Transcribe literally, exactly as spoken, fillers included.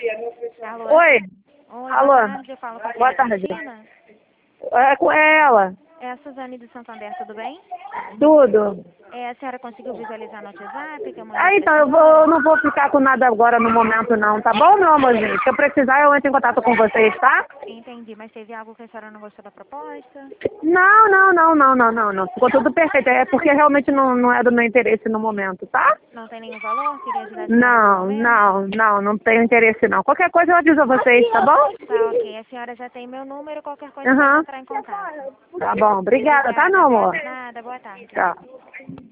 Alô? Oi. Oi, Alô. boa tarde, eu falo com a Boa senhora tarde. Cristina. É com ela. É a Suzane do Santander, tudo bem? Tudo. É, a senhora conseguiu visualizar no WhatsApp que eu mandei Ah, para então a eu senhora? vou, não vou ficar com nada agora no momento não, tá bom, meu amorzinho? Se eu precisar, eu entro em contato com vocês, tá? Entendi, mas teve algo que a senhora não gostou da proposta? Não, não, não, não, não, não, não. Ficou tudo perfeito. É porque realmente não, não é do meu interesse no momento, tá? Não tem nenhum valor? Queria ajudar a senhora no Não, momento? não, não, não tenho interesse não. Qualquer coisa eu aviso a vocês, tá bom? Tá, ok. A senhora já tem meu número, qualquer coisa pode Aham. entrar em contato. Tá bom, obrigada, tá, Obrigada, meu boa, amor? nada, boa tarde. Tchau.